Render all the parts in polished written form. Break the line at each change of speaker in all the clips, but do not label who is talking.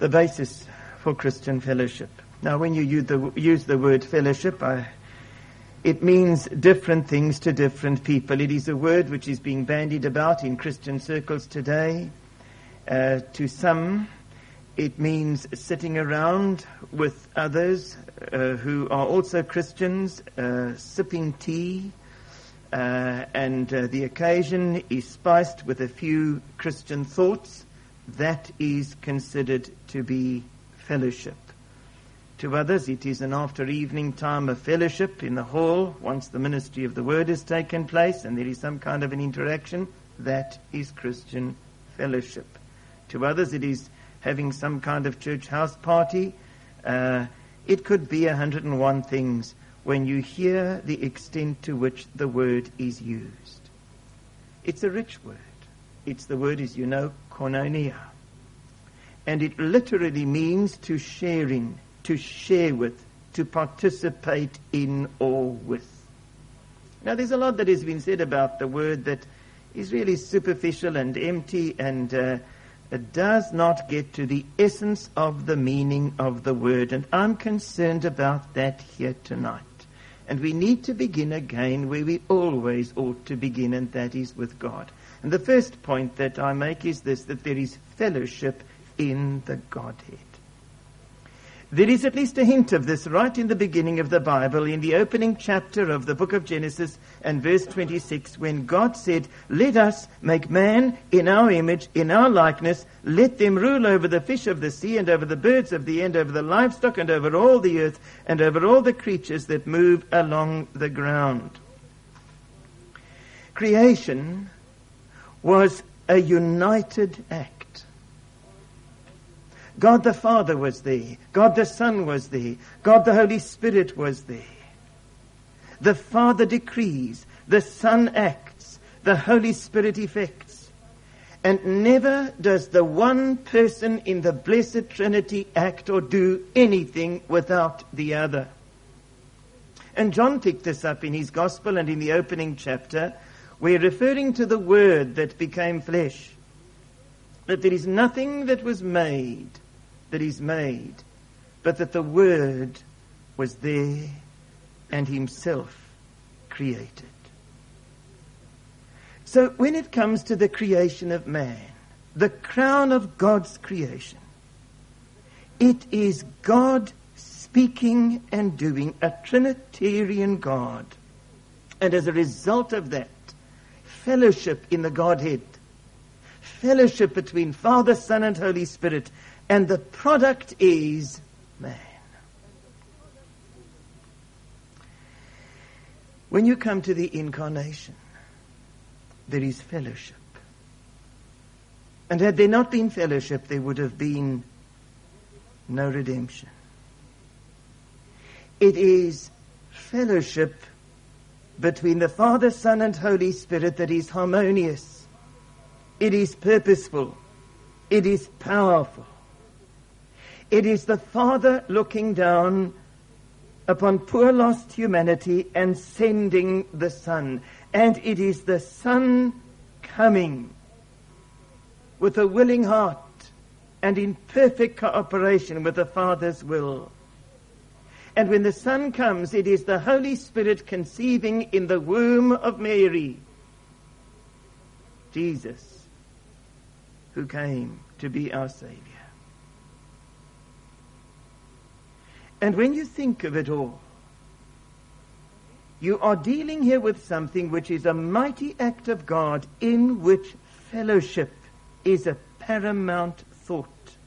the basis for Christian fellowship. Now, when you use the word fellowship, it means different things to different people. It is a word which is being bandied about in Christian circles today. To some, it means sitting around with others who are also Christians, sipping tea, and the occasion is spiced with a few Christian thoughts. That is considered to be fellowship. To others, it is an after-evening time of fellowship in the hall once the ministry of the word has taken place and there is some kind of an interaction. That is Christian fellowship. To others, it is having some kind of church house party. It could be 101 things when you hear the extent to which the word is used. It's a rich word. The word is, koinonia. And it literally means to share in, to share with, to participate in or with. Now, there's a lot that has been said about the word that is really superficial and empty and it does not get to the essence of the meaning of the word. And I'm concerned about that here tonight. And we need to begin again where we always ought to begin, and that is with God. And the first point that I make is this, that there is fellowship in the Godhead. There is at least a hint of this right in the beginning of the Bible, in the opening chapter of the book of Genesis and verse 26, when God said, "Let us make man in our image, in our likeness, let them rule over the fish of the sea and over the birds of the air and over the livestock and over all the earth and over all the creatures that move along the ground." Creation was a united act. God the Father was there. God the Son was there. God the Holy Spirit was there. The Father decrees. The Son acts. The Holy Spirit effects. And never does the one person in the Blessed Trinity act or do anything without the other. And John picked this up in his Gospel and in the opening chapter, where referring to the Word that became flesh, that there is nothing that was made that is made, but that the Word was there and himself created. So when it comes to the creation of man, the crown of God's creation, it is God speaking and doing, a Trinitarian God. And as a result of that, fellowship in the Godhead, fellowship between Father, Son, and Holy Spirit, and the product is man. When you come to the incarnation, there is fellowship. And had there not been fellowship, there would have been no redemption. It is fellowship between the Father, Son, and Holy Spirit that is harmonious. It is purposeful. It is powerful. It is the Father looking down upon poor lost humanity and sending the Son. And it is the Son coming with a willing heart and in perfect cooperation with the Father's will. And when the Son comes, it is the Holy Spirit conceiving in the womb of Mary Jesus, who came to be our Savior. And when you think of it all, you are dealing here with something which is a mighty act of God, in which fellowship is a paramount thought.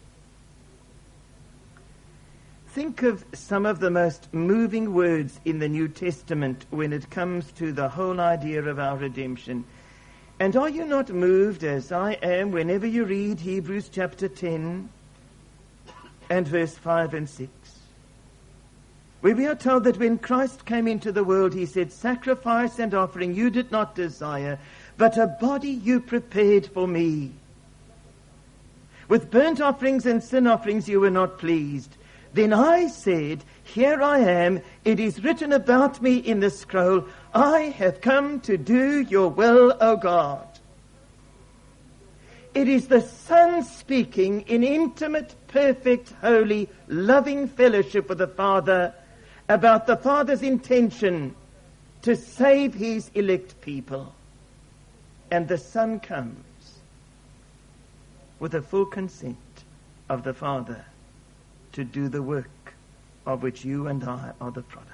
Think of some of the most moving words in the New Testament when it comes to the whole idea of our redemption. And are you not moved, as I am, whenever you read Hebrews chapter 10 and verse 5 and 6? Where we are told that when Christ came into the world, he said, "Sacrifice and offering you did not desire, but a body you prepared for me. With burnt offerings and sin offerings you were not pleased. Then I said, here I am, it is written about me in the scroll, I have come to do your will, O God." It is the Son speaking in intimate, perfect, holy, loving fellowship with the Father about the Father's intention to save his elect people. And the Son comes with the full consent of the Father to do the work of which you and I are the products.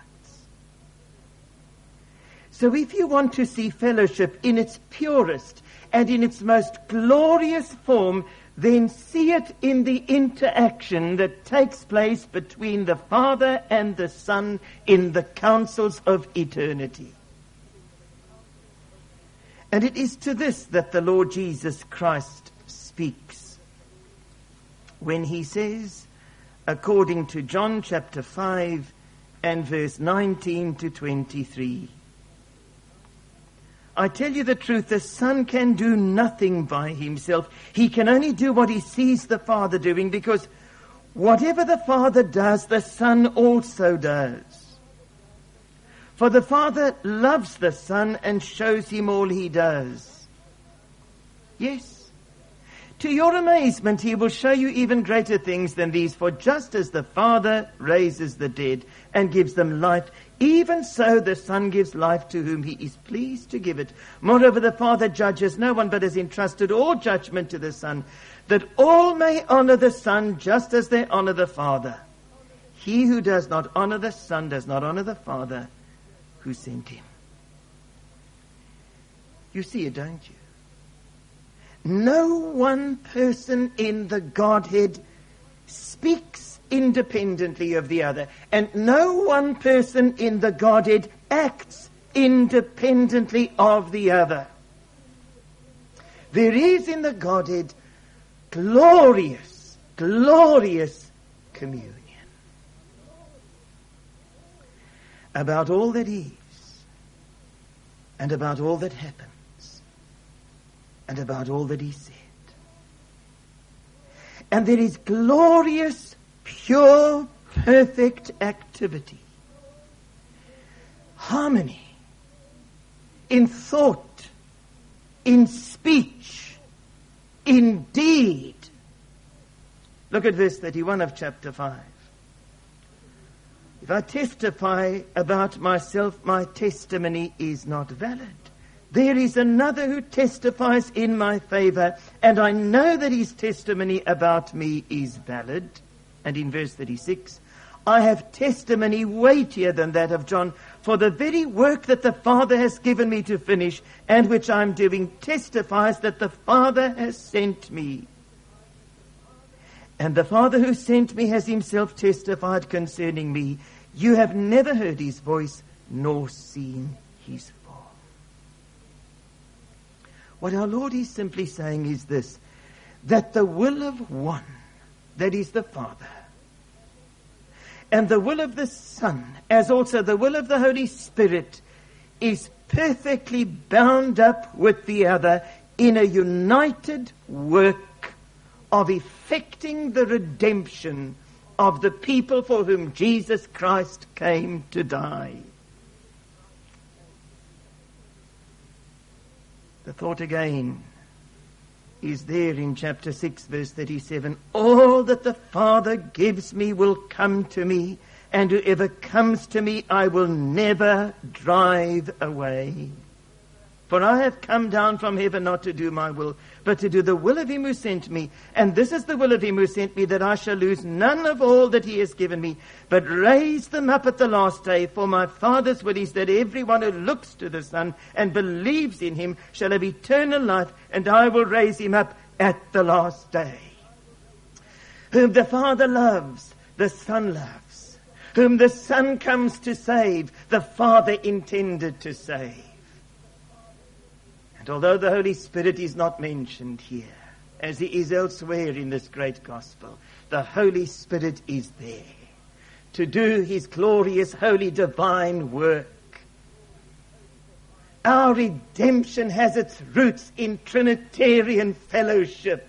So if you want to see fellowship in its purest and in its most glorious form, then see it in the interaction that takes place between the Father and the Son in the councils of eternity. And it is to this that the Lord Jesus Christ speaks when he says, according to John chapter 5 and verse 19 to 23, I tell you the truth, the Son can do nothing by himself. He can only do what he sees the Father doing, because whatever the Father does, the Son also does. For the Father loves the Son and shows him all he does. Yes. To your amazement, he will show you even greater things than these. For just as the Father raises the dead and gives them life, even so the Son gives life to whom he is pleased to give it. Moreover, the Father judges no one, but has entrusted all judgment to the Son, that all may honor the Son just as they honor the Father. He who does not honor the Son does not honor the Father who sent him. You see it, don't you? No one person in the Godhead speaks independently of the other, and no one person in the Godhead acts independently of the other. There is in the Godhead glorious, glorious communion about all that is, and about all that happens, and about all that he said. And there is glorious, pure, perfect activity, harmony in thought, in speech, in deed. Look at verse 31 of chapter 5. If I testify about myself, my testimony is not valid. There is another who testifies in my favor, and I know that his testimony about me is valid. And in verse 36, I have testimony weightier than that of John, for the very work that the Father has given me to finish, and which I am doing, testifies that the Father has sent me. And the Father who sent me has himself testified concerning me. You have never heard his voice, nor seen his form. What our Lord is simply saying is this, that the will of one, that is the Father, and the will of the Son, as also the will of the Holy Spirit, is perfectly bound up with the other in a united work of effecting the redemption of the people for whom Jesus Christ came to die. The thought again is there in chapter 6, verse 37. All that the Father gives me will come to me, and whoever comes to me I will never drive away. For I have come down from heaven not to do my will, but to do the will of him who sent me. And this is the will of him who sent me, that I shall lose none of all that he has given me, but raise them up at the last day. For my Father's will is that everyone who looks to the Son and believes in him shall have eternal life, and I will raise him up at the last day. Whom the Father loves, the Son loves. Whom the Son comes to save, the Father intended to save. And although the Holy Spirit is not mentioned here, as he is elsewhere in this great gospel, the Holy Spirit is there to do his glorious, holy, divine work. Our redemption has its roots in Trinitarian fellowship.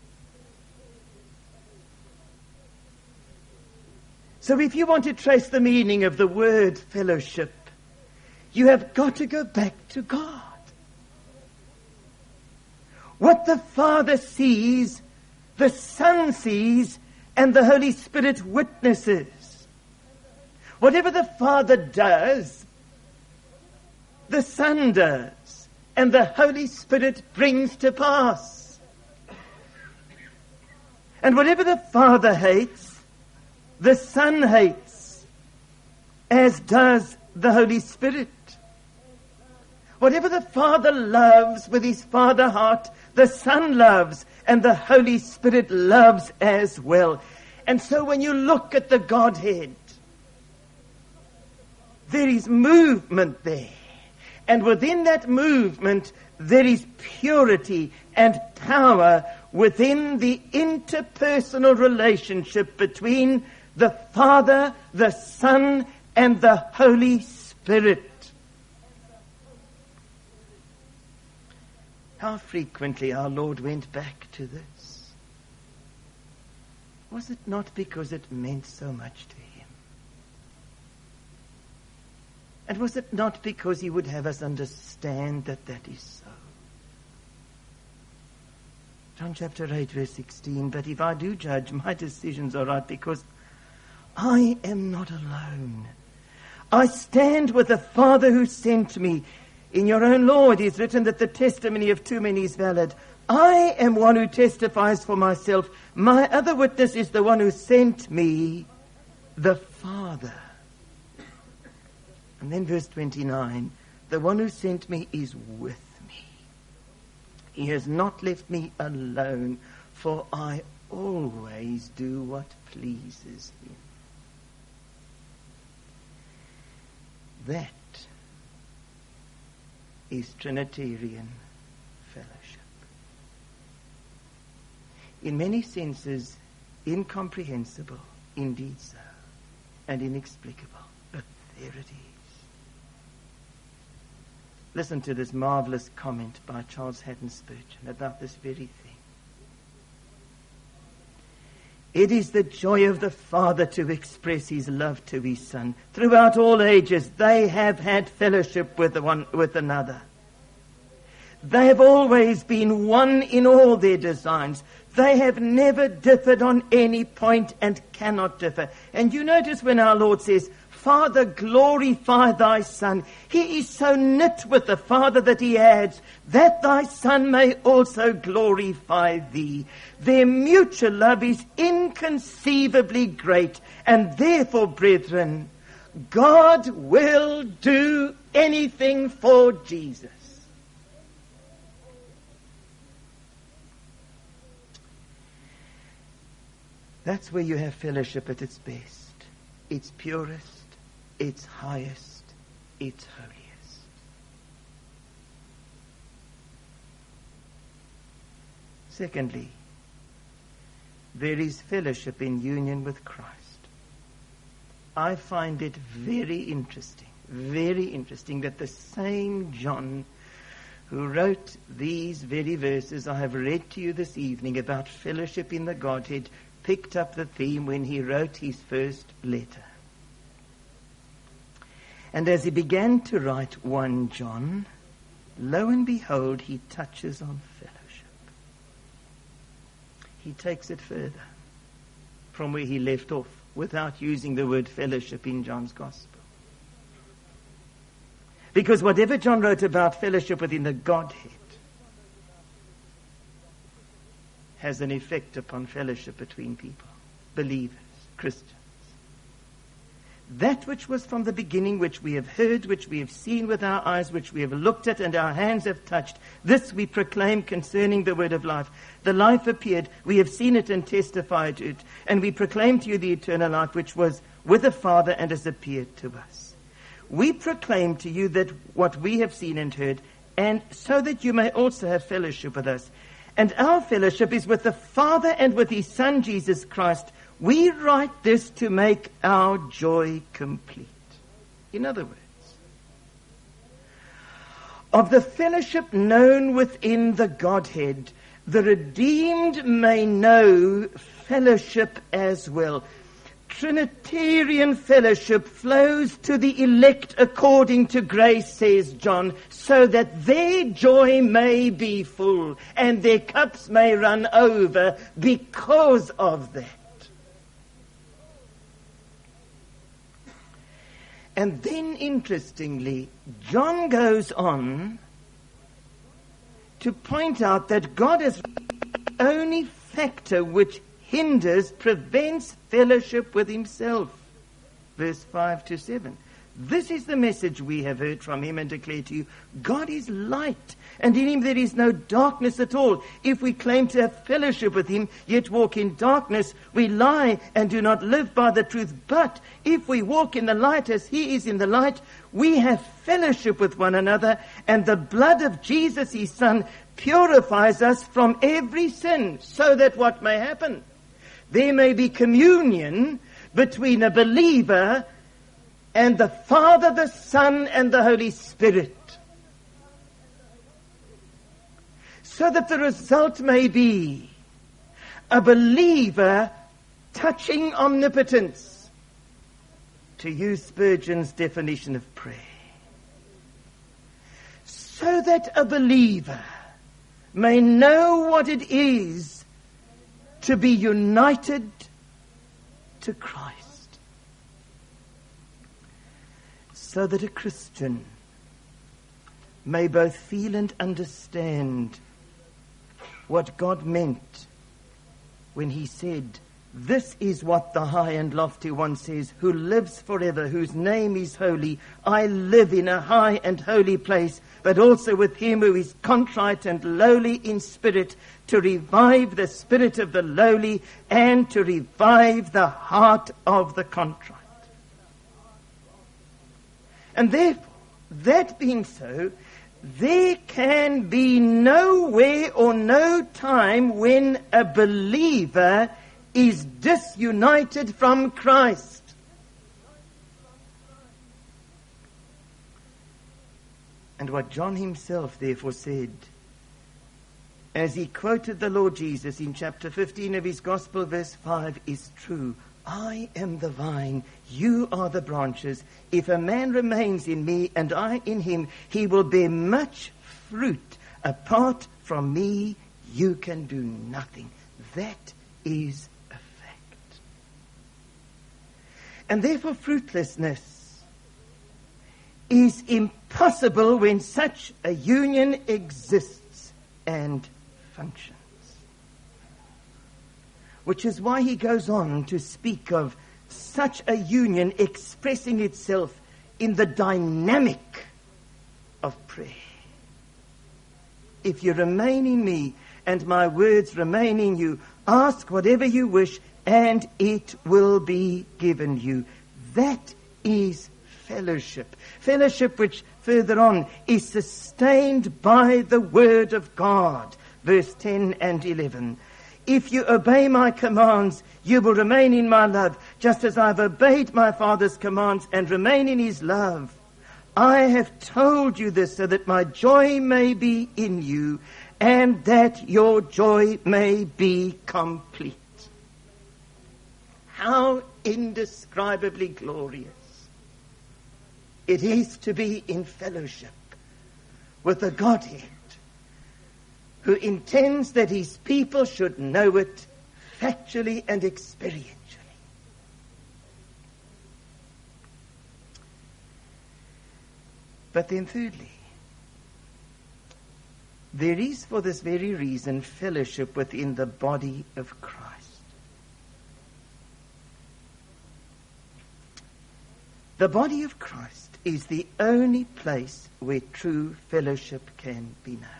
So if you want to trace the meaning of the word fellowship, you have got to go back to God. What the Father sees, the Son sees, and the Holy Spirit witnesses. Whatever the Father does, the Son does, and the Holy Spirit brings to pass. And whatever the Father hates, the Son hates, as does the Holy Spirit. Whatever the Father loves with his Father heart, the Son loves, and the Holy Spirit loves as well. And so when you look at the Godhead, there is movement there. And within that movement, there is purity and power within the interpersonal relationship between the Father, the Son, and the Holy Spirit. How frequently our Lord went back to this. Was it not because it meant so much to him? And was it not because he would have us understand that that is so? John chapter 8 verse 16, but if I do judge, my decisions are right because I am not alone. I stand with the Father who sent me. In your own law it is written that the testimony of too many is valid. I am one who testifies for myself. My other witness is the one who sent me, the Father. And then verse 29, the one who sent me is with me. He has not left me alone, for I always do what pleases him. That is Trinitarian fellowship. In many senses, incomprehensible, indeed so, and inexplicable, but there it is. Listen to this marvelous comment by Charles Haddon Spurgeon about this very thing. It is the joy of the Father to express his love to his Son. Throughout all ages, they have had fellowship with one with another. They have always been one in all their designs. They have never differed on any point and cannot differ. And you notice when our Lord says, Father, glorify thy Son. He is so knit with the Father that he adds, that thy Son may also glorify thee. Their mutual love is inconceivably great, and therefore, brethren, God will do anything for Jesus. That's where you have fellowship at its best, its purest, its highest, its holiest. Secondly, there is fellowship in union with Christ. I find it very interesting that the same John who wrote these very verses I have read to you this evening about fellowship in the Godhead picked up the theme when he wrote his first letter. And as he began to write 1 John, lo and behold, he touches on fellowship. He takes it further from where he left off without using the word fellowship in John's Gospel. Because whatever John wrote about fellowship within the Godhead has an effect upon fellowship between people, believers, Christians. That which was from the beginning, which we have heard, which we have seen with our eyes, which we have looked at and our hands have touched, this we proclaim concerning the word of life. The life appeared, we have seen it and testified to it, and we proclaim to you the eternal life which was with the Father and has appeared to us. We proclaim to you that what we have seen and heard, and so that you may also have fellowship with us. And our fellowship is with the Father and with his Son, Jesus Christ. We write this to make our joy complete. In other words, of the fellowship known within the Godhead, the redeemed may know fellowship as well. Trinitarian fellowship flows to the elect according to grace, says John, so that their joy may be full and their cups may run over because of that. And then, interestingly, John goes on to point out that God is the only factor which hinders, prevents fellowship with himself. Verse 5 to 7. This is the message we have heard from him and declare to you. God is light, and in him there is no darkness at all. If we claim to have fellowship with him, yet walk in darkness, we lie and do not live by the truth. But if we walk in the light as he is in the light, we have fellowship with one another, and the blood of Jesus, his Son, purifies us from every sin, so that what may happen? There may be communion between a believer and the Father, the Son, and the Holy Spirit. So that the result may be a believer touching omnipotence, to use Spurgeon's definition of prayer. So that a believer may know what it is to be united to Christ. So that a Christian may both feel and understand what God meant when he said, "This is what the high and lofty one says, who lives forever, whose name is holy. I live in a high and holy place, but also with him who is contrite and lowly in spirit, to revive the spirit of the lowly and to revive the heart of the contrite." And therefore, that being so, there can be nowhere or no time when a believer is disunited from Christ. And what John himself therefore said, as he quoted the Lord Jesus in chapter 15 of his Gospel, verse 5, is true. I am the vine, you are the branches. If a man remains in me and I in him, he will bear much fruit. Apart from me, you can do nothing. That is a fact. And therefore fruitlessness is impossible when such a union exists and functions. Which is why he goes on to speak of such a union expressing itself in the dynamic of prayer. If you remain in me and my words remain in you, ask whatever you wish and it will be given you. That is fellowship. Fellowship which further on is sustained by the word of God. Verse 10 and 11. If you obey my commands, you will remain in my love, just as I've obeyed my Father's commands and remain in his love. I have told you this so that my joy may be in you and that your joy may be complete. How indescribably glorious it is to be in fellowship with the Godhead, who intends that his people should know it factually and experientially. But then thirdly, there is for this very reason fellowship within the body of Christ. The body of Christ is the only place where true fellowship can be known.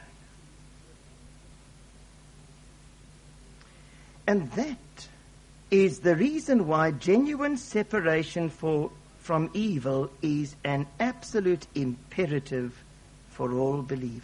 And that is the reason why genuine separation from evil is an absolute imperative for all believers.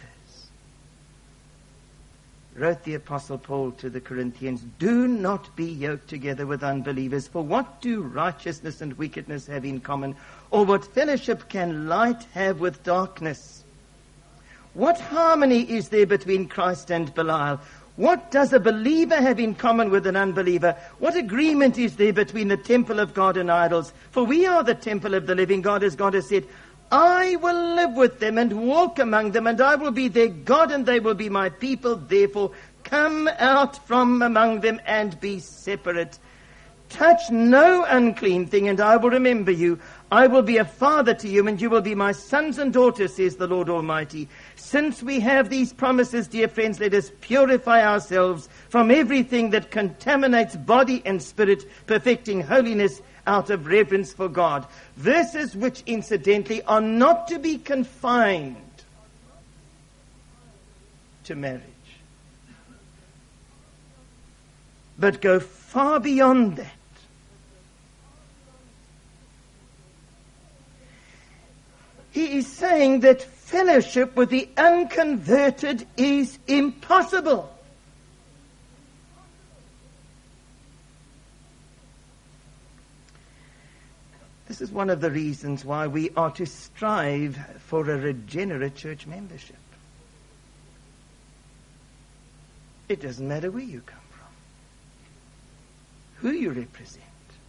Wrote the Apostle Paul to the Corinthians, do not be yoked together with unbelievers, for what do righteousness and wickedness have in common? Or what fellowship can light have with darkness? What harmony is there between Christ and Belial? What does a believer have in common with an unbeliever? What agreement is there between the temple of God and idols? For we are the temple of the living God, as God has said, I will live with them and walk among them, and I will be their God, and they will be my people. Therefore, come out from among them and be separate. Touch no unclean thing, and I will remember you. I will be a father to you, and you will be my sons and daughters, says the Lord Almighty. Since we have these promises, dear friends, let us purify ourselves from everything that contaminates body and spirit, perfecting holiness out of reverence for God. Verses which, incidentally, are not to be confined to marriage, but go far beyond that. He is saying that fellowship with the unconverted is impossible. This is one of the reasons why we are to strive for a regenerate church membership. It doesn't matter where you come from, who you represent.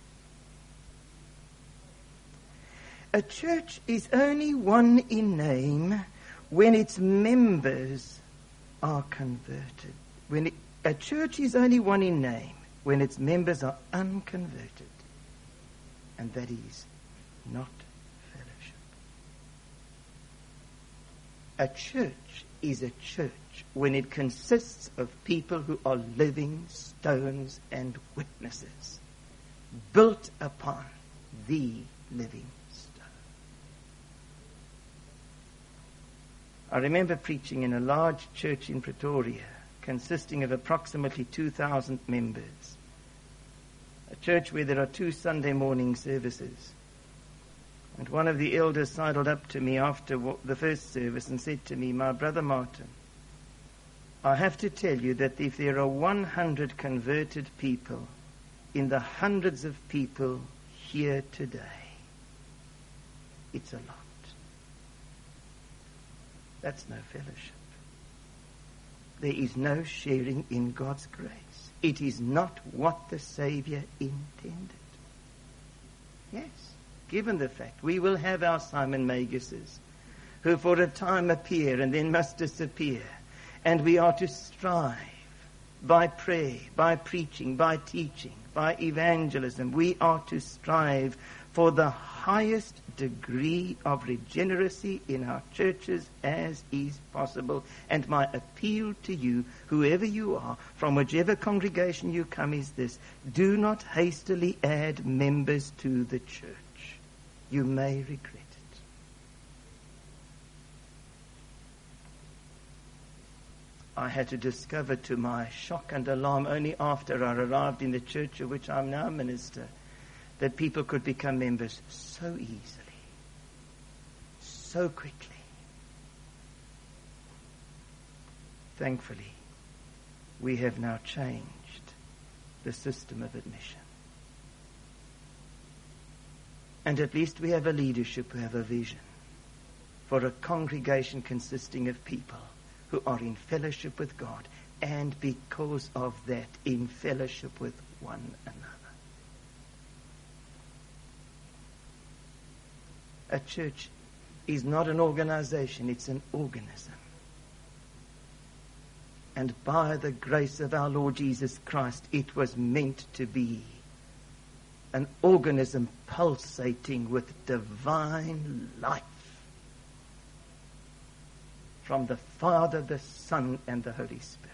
A church is only one in name when its members are converted. A church is only one in name when its members are unconverted. And that is not fellowship. A church is a church when it consists of people who are living stones and witnesses, built upon the living stone. I remember preaching in a large church in Pretoria, consisting of approximately 2,000 members. A church where there are 2 Sunday morning services. And one of the elders sidled up to me after the first service and said to me, "My brother Martin, I have to tell you that if there are 100 converted people in the hundreds of people here today, it's a lot. That's no fellowship. There is no sharing in God's grace. It is not what the Savior intended." Yes, given the fact we will have our Simon Maguses, who for a time appear and then must disappear, and we are to strive by prayer, by preaching, by teaching, by evangelism. We are to strive for the highest degree of regeneracy in our churches as is possible. And my appeal to you, whoever you are, from whichever congregation you come, is this: do not hastily add members to the church. You may regret it. I had to discover, to my shock and alarm, only after I arrived in the church of which I'm now minister, that people could become members so easily, so quickly. Thankfully, we have now changed the system of admission. And at least we have a leadership who have a vision for a congregation consisting of people who are in fellowship with God, and because of that, in fellowship with one another. A church is not an organization, it's an organism. And by the grace of our Lord Jesus Christ, it was meant to be an organism pulsating with divine life from the Father, the Son, and the Holy Spirit.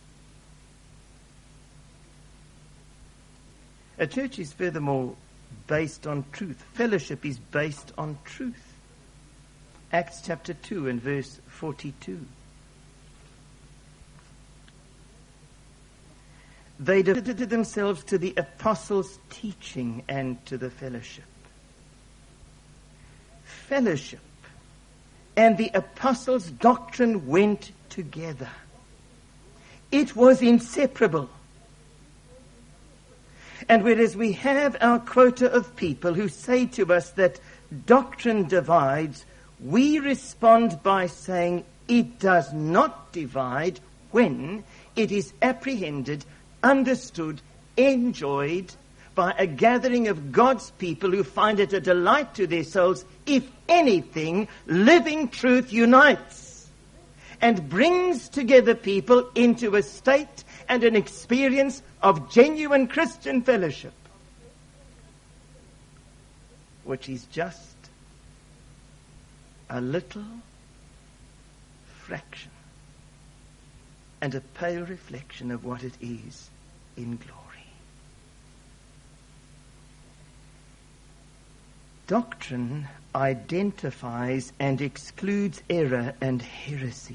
A church is furthermore based on truth. Fellowship is based on truth. Acts chapter 2 and verse 42. They devoted themselves to the apostles' teaching and to the fellowship. Fellowship and the apostles' doctrine went together. It was inseparable. And whereas we have our quota of people who say to us that doctrine divides, we respond by saying it does not divide when it is apprehended, understood, enjoyed by a gathering of God's people who find it a delight to their souls. If anything, living truth unites and brings together people into a state and an experience of genuine Christian fellowship, which is just a little fraction and a pale reflection of what it is in glory. Doctrine identifies and excludes error and heresy.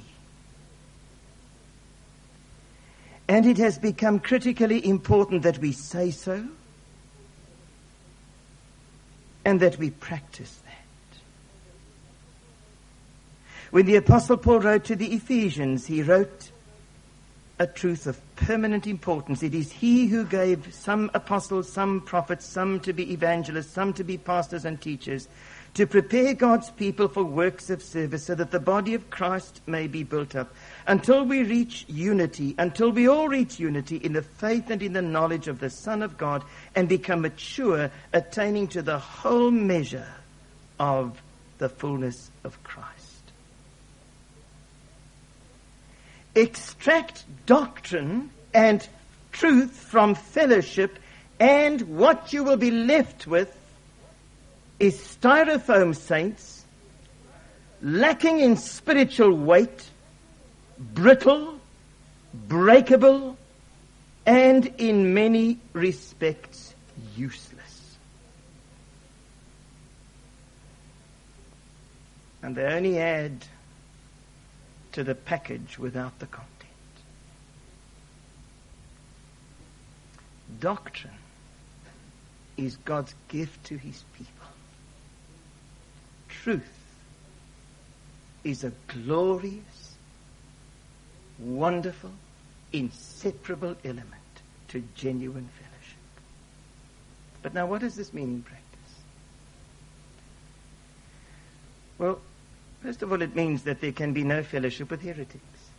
And it has become critically important that we say so and that we practice that. When the Apostle Paul wrote to the Ephesians, he wrote a truth of permanent importance. It is he who gave some apostles, some prophets, some to be evangelists, some to be pastors and teachers, to prepare God's people for works of service, so that the body of Christ may be built up, until we reach unity, until we all reach unity in the faith and in the knowledge of the Son of God, and become mature, attaining to the whole measure of the fullness of Christ. Extract doctrine and truth from fellowship, and what you will be left with is styrofoam saints, lacking in spiritual weight, brittle, breakable, and in many respects useless. And they only add to the package without the content. Doctrine is God's gift to his people. Truth is a glorious, wonderful, inseparable element to genuine fellowship. But now, what does this mean in practice? Well, first of all, it means that there can be no fellowship with heretics.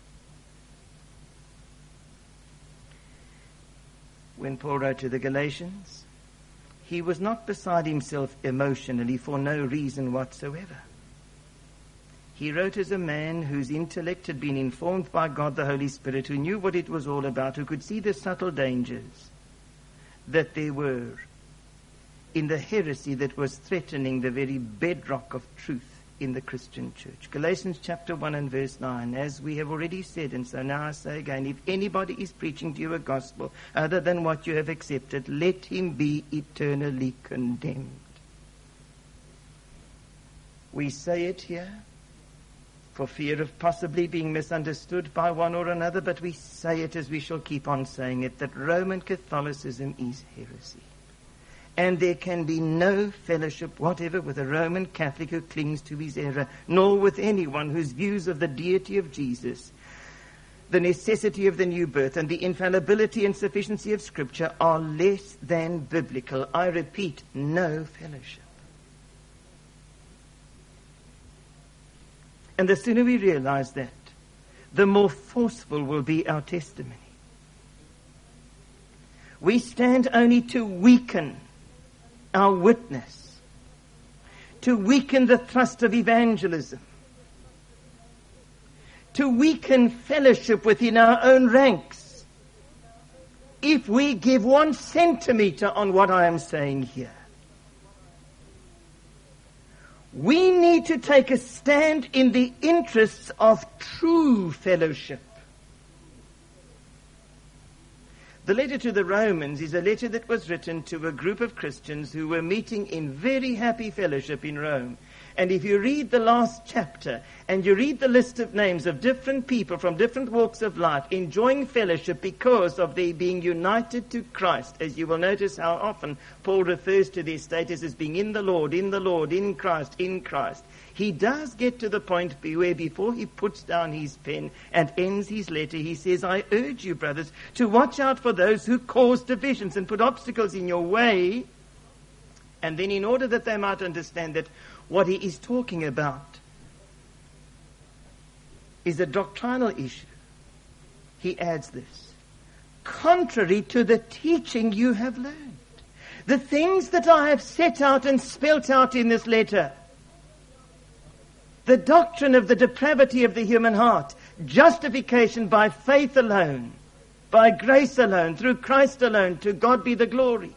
When Paul wrote to the Galatians, he was not beside himself emotionally for no reason whatsoever. He wrote as a man whose intellect had been informed by God the Holy Spirit, who knew what it was all about, who could see the subtle dangers that there were in the heresy that was threatening the very bedrock of truth in the Christian church. Galatians chapter 1 and verse 9, as we have already said, and so now I say again, if anybody is preaching to you a gospel other than what you have accepted, let him be eternally condemned. We say it here for fear of possibly being misunderstood by one or another, but we say it as we shall keep on saying it, that Roman Catholicism is heresy. And there can be no fellowship whatever with a Roman Catholic who clings to his error, nor with anyone whose views of the deity of Jesus, the necessity of the new birth, and the infallibility and sufficiency of Scripture are less than biblical. I repeat, no fellowship. And the sooner we realize that, the more forceful will be our testimony. We stand only to weaken our witness, to weaken the thrust of evangelism, to weaken fellowship within our own ranks, if we give 1 centimeter on what I am saying here. We need to take a stand in the interests of true fellowship. The letter to the Romans is a letter that was written to a group of Christians who were meeting in very happy fellowship in Rome. And if you read the last chapter and you read the list of names of different people from different walks of life enjoying fellowship because of their being united to Christ, as you will notice how often Paul refers to their status as being in the Lord, in Christ, in Christ. He does get to the point where before he puts down his pen and ends his letter, he says, I urge you, brothers, to watch out for those who cause divisions and put obstacles in your way. And then in order that they might understand that what he is talking about is a doctrinal issue, he adds this, contrary to the teaching you have learned. The things that I have set out and spelt out in this letter, the doctrine of the depravity of the human heart, justification by faith alone, by grace alone, through Christ alone, to God be the glory.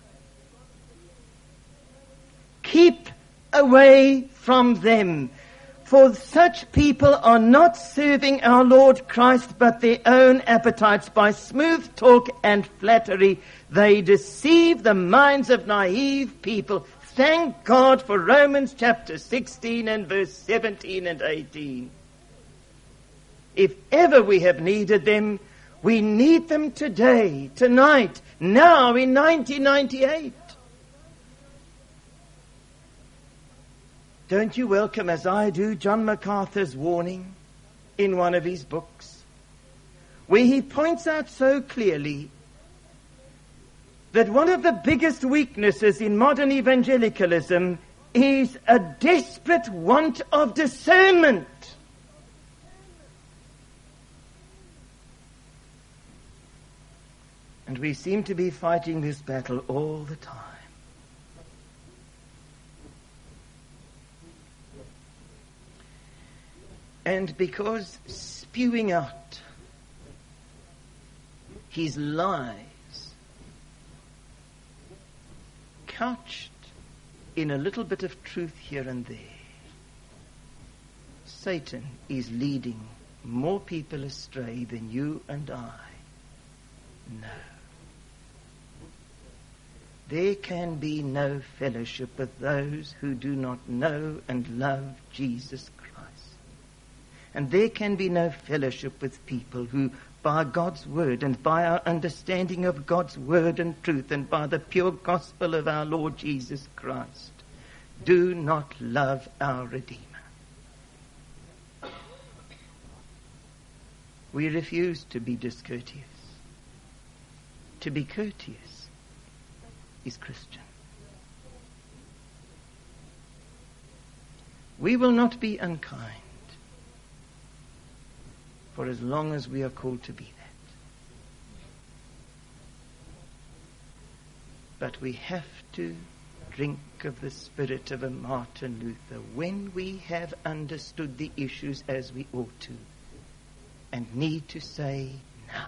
Keep away from them, for such people are not serving our Lord Christ, but their own appetites. By smooth talk and flattery, they deceive the minds of naive people. Thank God for Romans chapter 16 and verse 17 and 18. If ever we have needed them, we need them today, tonight, now in 1998. Don't you welcome, as I do, John MacArthur's warning in one of his books, where he points out so clearly that one of the biggest weaknesses in modern evangelicalism is a desperate want of discernment. And we seem to be fighting this battle all the time. And because spewing out his lies, couched in a little bit of truth here and there, Satan is leading more people astray than you and I know. There can be no fellowship with those who do not know and love Jesus Christ. And there can be no fellowship with people who, by God's word and by our understanding of God's word and truth and by the pure gospel of our Lord Jesus Christ, do not love our Redeemer. We refuse to be discourteous. To be courteous is Christian. We will not be unkind for as long as we are called to be that. But we have to drink of the spirit of a Martin Luther when we have understood the issues as we ought to, and need to say, now,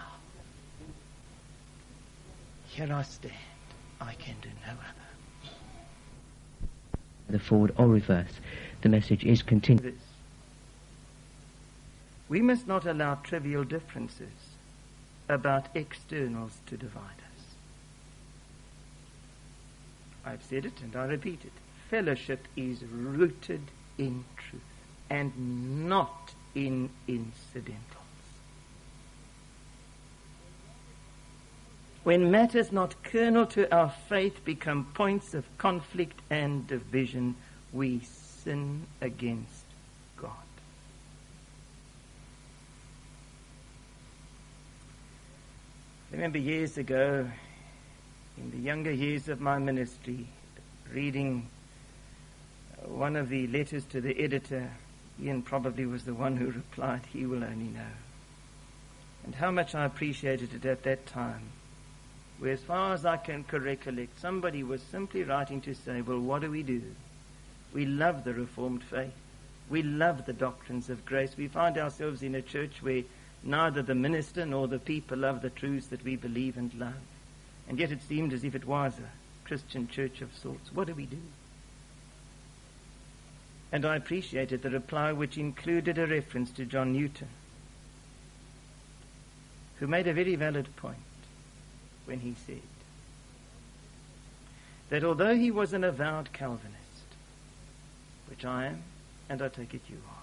here I stand, I can do no other.
The forward or reverse, the message is continuous.
We must not allow trivial differences about externals to divide us. I've said it and I repeat it. Fellowship is rooted in truth and not in incidentals. When matters not kernel to our faith become points of conflict and division, we sin against God. I remember years ago, in the younger years of my ministry, reading one of the letters to the editor. Ian probably was the one who replied, "He will only know." And how much I appreciated it at that time, where as far as I can recollect, somebody was simply writing to say, well, what do? We love the Reformed faith. We love the doctrines of grace. We find ourselves in a church where neither the minister nor the people love the truths that we believe and love. And yet it seemed as if it was a Christian church of sorts. What do we do? And I appreciated the reply, which included a reference to John Newton, who made a very valid point when he said that although he was an avowed Calvinist, which I am, and I take it you are,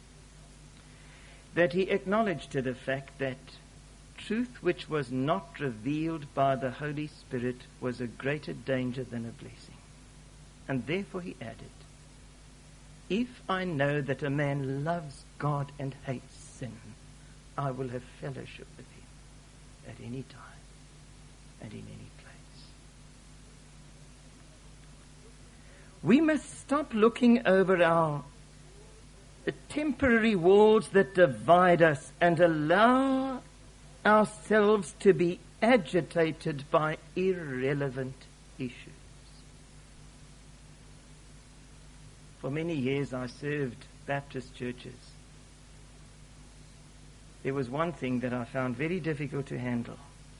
that he acknowledged to the fact that truth which was not revealed by the Holy Spirit was a greater danger than a blessing. And therefore he added, if I know that a man loves God and hates sin, I will have fellowship with him at any time and in any place. We must stop looking over the temporary walls that divide us and allow ourselves to be agitated by irrelevant issues. For many years I served Baptist churches. There was one thing that I found very difficult to handle.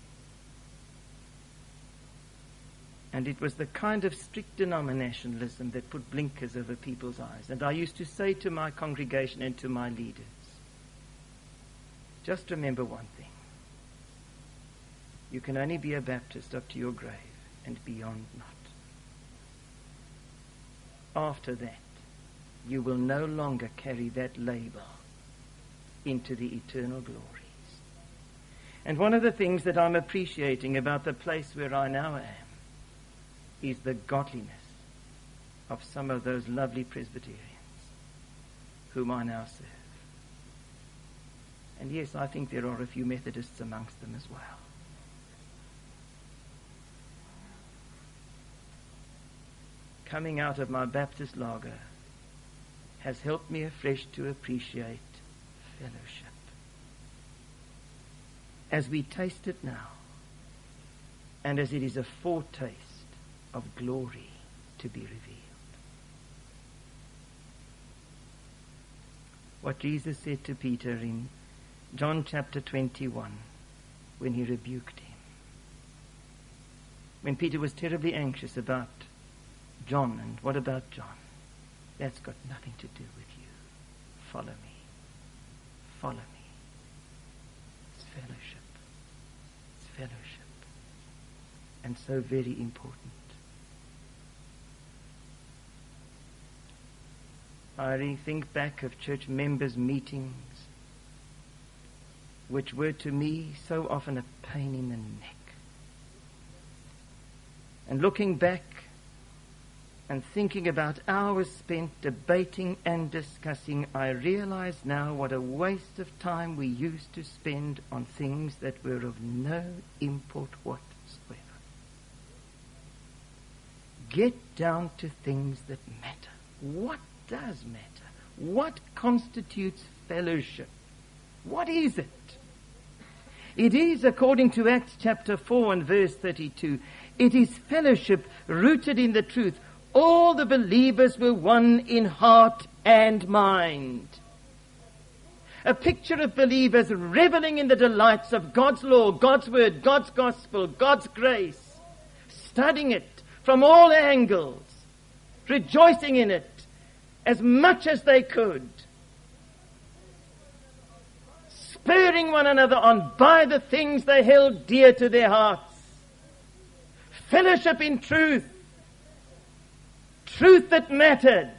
And it was the kind of strict denominationalism that put blinkers over people's eyes. And I used to say to my congregation and to my leaders, just remember one thing. You can only be a Baptist up to your grave and beyond not. After that, you will no longer carry that label into the eternal glories. And one of the things that I'm appreciating about the place where I now am is the godliness of some of those lovely Presbyterians whom I now serve. And yes, I think there are a few Methodists amongst them as well. Coming out of my Baptist lager has helped me afresh to appreciate fellowship. As we taste it now, and as it is a foretaste of glory to be revealed. What Jesus said to Peter in John chapter 21 when he rebuked him. When Peter was terribly anxious about John, and what about John? That's got nothing to do with you. Follow me. Follow me. It's fellowship. It's fellowship. And so very important. I think back of church members' meetings, which were to me so often a pain in the neck. And looking back and thinking about hours spent debating and discussing, I realize now what a waste of time we used to spend on things that were of no import whatsoever. Get down to things that matter. What does matter? What constitutes fellowship? What is it? It is, according to Acts chapter 4 and verse 32, it is fellowship rooted in the truth. All the believers were one in heart and mind. A picture of believers reveling in the delights of God's law, God's word, God's gospel, God's grace, studying it from all angles, rejoicing in it as much as they could, spurring one another on by the things they held dear to their hearts. Fellowship in truth. Truth that mattered.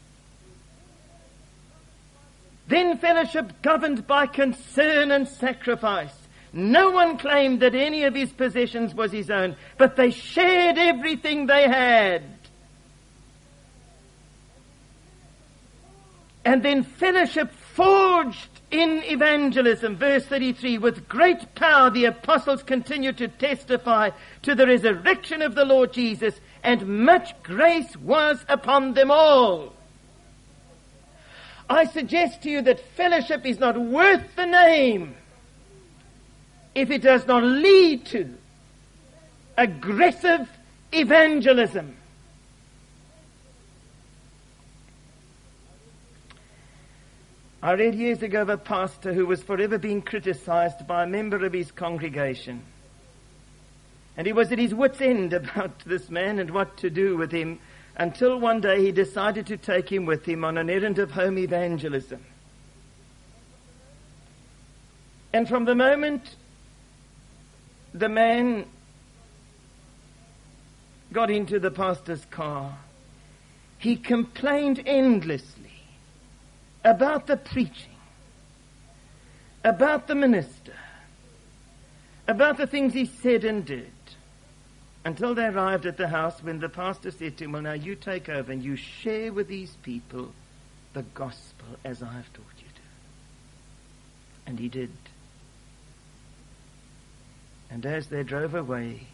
Then fellowship governed by concern and sacrifice. No one claimed that any of his possessions was his own, but they shared everything they had. And then fellowship forged in evangelism. Verse 33, with great power the apostles continued to testify to the resurrection of the Lord Jesus, and much grace was upon them all. I suggest to you that fellowship is not worth the name if it does not lead to aggressive evangelism. I read years ago of a pastor who was forever being criticized by a member of his congregation. And he was at his wit's end about this man and what to do with him, until one day he decided to take him with him on an errand of home evangelism. And from the moment the man got into the pastor's car, he complained endlessly about the preaching, about the minister, about the things he said and did, until they arrived at the house when the pastor said to him, well, now you take over and you share with these people the gospel as I have taught you to. And he did. And as they drove away,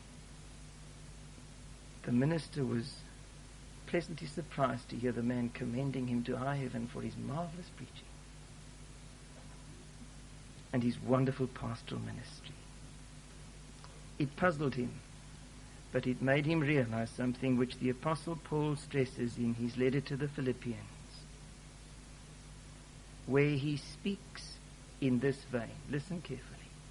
the minister was pleasantly surprised to hear the man commending him to high heaven for his marvelous preaching. and his wonderful pastoral ministry. It puzzled him, but it made him realize something which the Apostle Paul stresses in his letter to the Philippians, where he speaks in this vein. Listen carefully.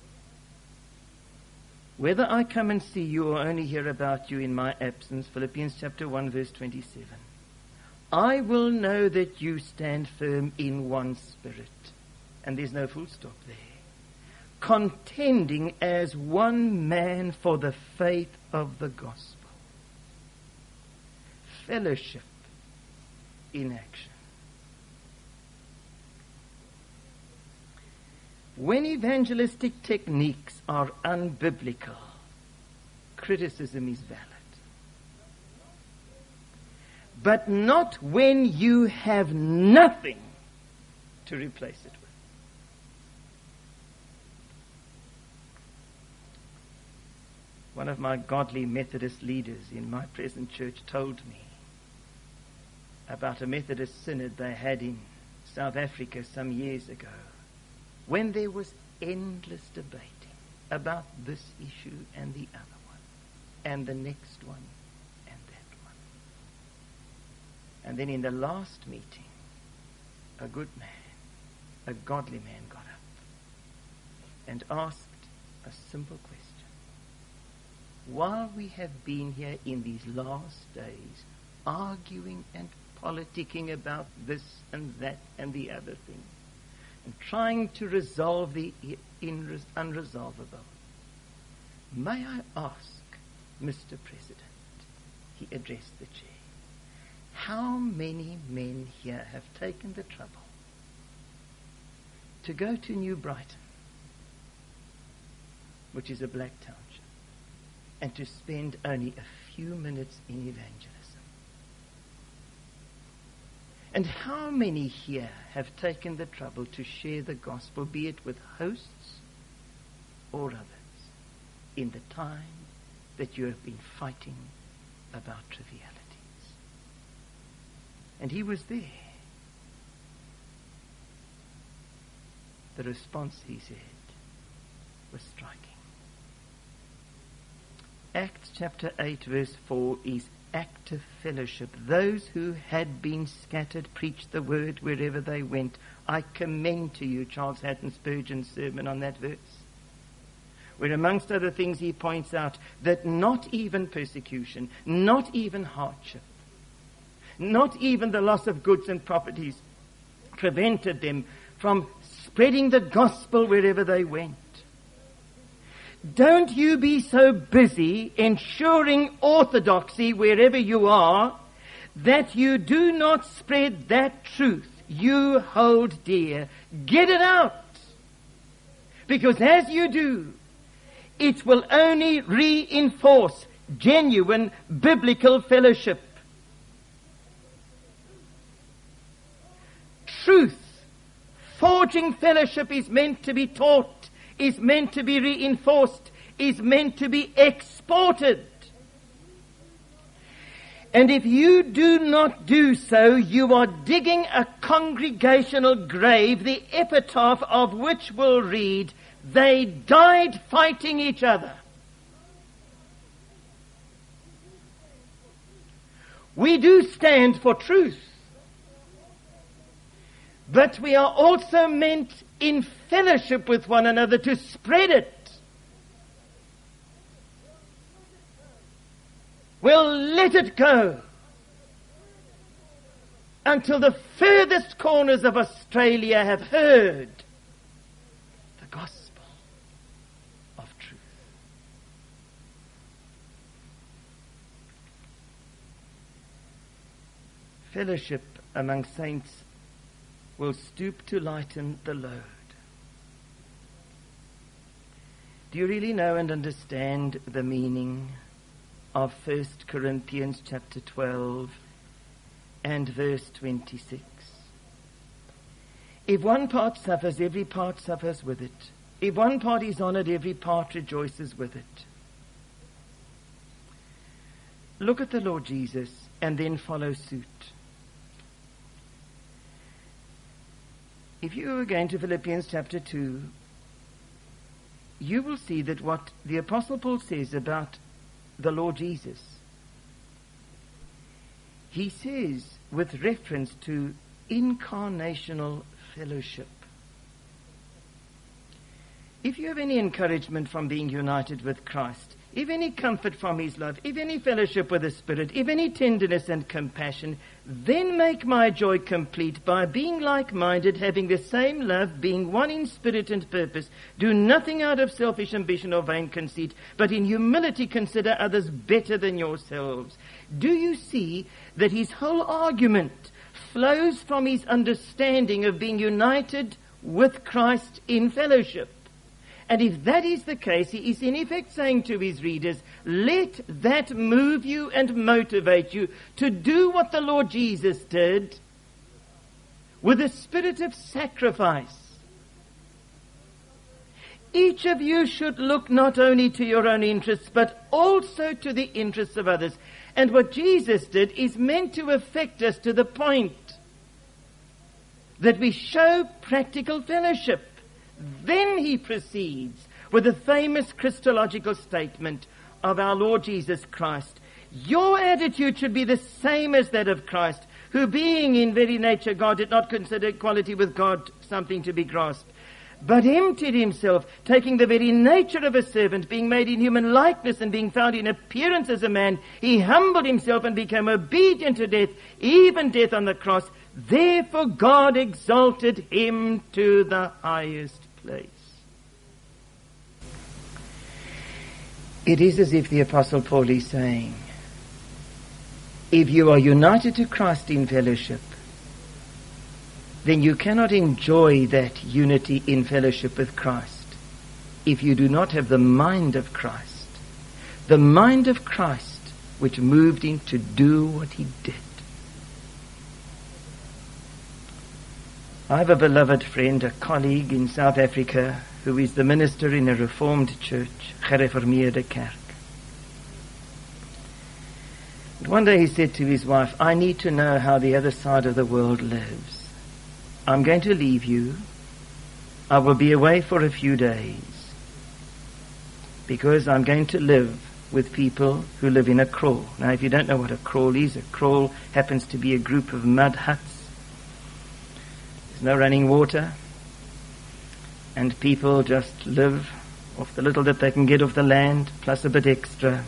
Whether I come and see you or only hear about you in my absence, Philippians chapter 1 verse 27, I will know that you stand firm in one spirit. And there's no full stop there. Contending as one man for the faith of the gospel. Fellowship in action. When evangelistic techniques are unbiblical, criticism is valid. But not when you have nothing to replace it with. One of my godly Methodist leaders in my present church told me about a Methodist synod they had in South Africa some years ago, when there was endless debating about this issue and the other one, and the next one, and that one. And then in the last meeting, a good man, a godly man got up and asked a simple question. While we have been here in these last days, arguing and politicking about this and that and the other thing, and trying to resolve the unresolvable, may I ask, Mr. President, he addressed the chair, how many men here have taken the trouble to go to New Brighton, which is a black township, and to spend only a few minutes in evangelism? And how many here have taken the trouble to share the gospel, be it with hosts or others, in the time that you have been fighting about trivialities? And he was there. The response, he said, was striking. Acts chapter 8 verse 4 is active fellowship. Those who had been scattered preached the word wherever they went. I commend to you Charles Hatton Spurgeon's sermon on that verse, where amongst other things he points out that not even persecution, not even hardship, not even the loss of goods and properties prevented them from spreading the gospel wherever they went. Don't you be so busy ensuring orthodoxy wherever you are that you do not spread that truth you hold dear. Get it out. Because as you do, it will only reinforce genuine biblical fellowship. Truth, forging fellowship is meant to be taught, is meant to be reinforced, is meant to be exported. And if you do not do so, you are digging a congregational grave, the epitaph of which will read, they died fighting each other. We do stand for truth, but we are also meant in fellowship with one another to spread it. We'll let it go until the furthest corners of Australia have heard the gospel of truth. Fellowship among saints will stoop to lighten the load. Do you really know and understand the meaning of 1 Corinthians chapter 12 and verse 26? If one part suffers, every part suffers with it. If one part is honored, every part rejoices with it. Look at the Lord Jesus and then follow suit. If you were going to Philippians chapter 2 you will see that what the Apostle Paul says about the Lord Jesus, he says with reference to incarnational fellowship. If you have any encouragement from being united with Christ, if any comfort from his love, if any fellowship with the Spirit, if any tenderness and compassion, then make my joy complete by being like-minded, having the same love, being one in spirit and purpose. Do nothing out of selfish ambition or vain conceit, but in humility consider others better than yourselves. Do you see that his whole argument flows from his understanding of being united with Christ in fellowship? And if that is the case, he is in effect saying to his readers, let that move you and motivate you to do what the Lord Jesus did with a spirit of sacrifice. Each of you should look not only to your own interests, but also to the interests of others. And what Jesus did is meant to affect us to the point that we show practical fellowship. Then he proceeds with the famous Christological statement of our Lord Jesus Christ. Your attitude should be the same as that of Christ, who being in very nature God did not consider equality with God something to be grasped, but emptied himself, taking the very nature of a servant, being made in human likeness and being found in appearance as a man. He humbled himself and became obedient to death, even death on the cross. Therefore God exalted him to the highest place. It is as if the Apostle Paul is saying, if you are united to Christ in fellowship, then you cannot enjoy that unity in fellowship with Christ if you do not have the mind of Christ. The mind of Christ which moved him to do what he did. I have a beloved friend, a colleague in South Africa, who is the minister in a Reformed church, Gereformeerde Kerk. And one day he said to his wife, I need to know how the other side of the world lives. I'm going to leave you. I will be away for a few days because I'm going to live with people who live in a kraal. Now, if you don't know what a kraal is, a kraal happens to be a group of mud huts. There's no running water, and people just live off the little that they can get off the land, plus a bit extra.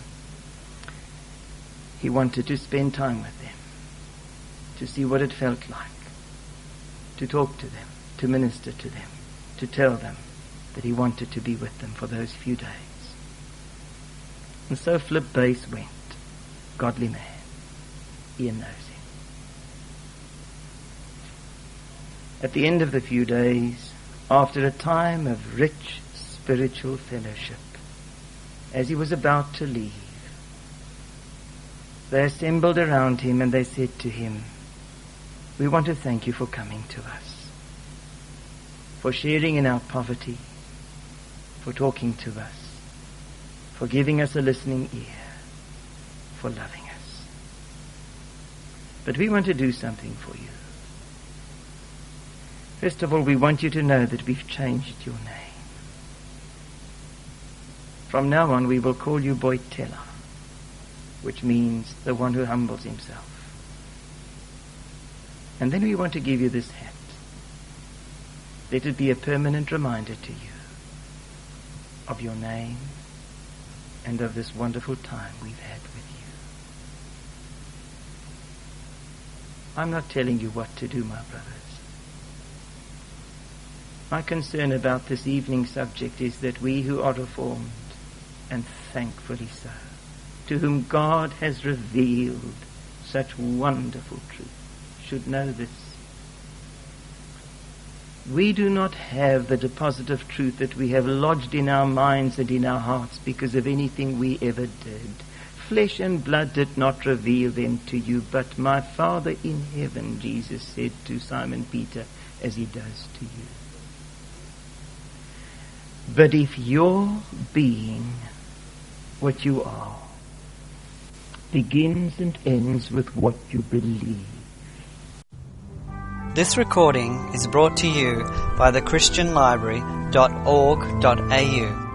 He wanted to spend time with them, to see what it felt like, to talk to them, to minister to them, to tell them that he wanted to be with them for those few days. And so Flip Bass went. Godly man. Ian knows him. At the end of the few days, after a time of rich spiritual fellowship, as he was about to leave, they assembled around him and they said to him, we want to thank you for coming to us, for sharing in our poverty, for talking to us, for giving us a listening ear, for loving us. But we want to do something for you. First of all, we want you to know that we've changed your name. From now on, we will call you Boitela, which means the one who humbles himself. And then we want to give you this hat. Let it be a permanent reminder to you of your name and of this wonderful time we've had with you. I'm not telling you what to do, my brothers. My concern about this evening's subject is that we who are reformed, and thankfully so, to whom God has revealed such wonderful truth, should know this. We do not have the deposit of truth that we have lodged in our minds and in our hearts because of anything we ever did. Flesh and blood did not reveal them to you, but my Father in heaven, Jesus said to Simon Peter, as he does to you. But if your being what you are begins and ends with what you believe.
This recording is brought to you by thechristianlibrary.org.au.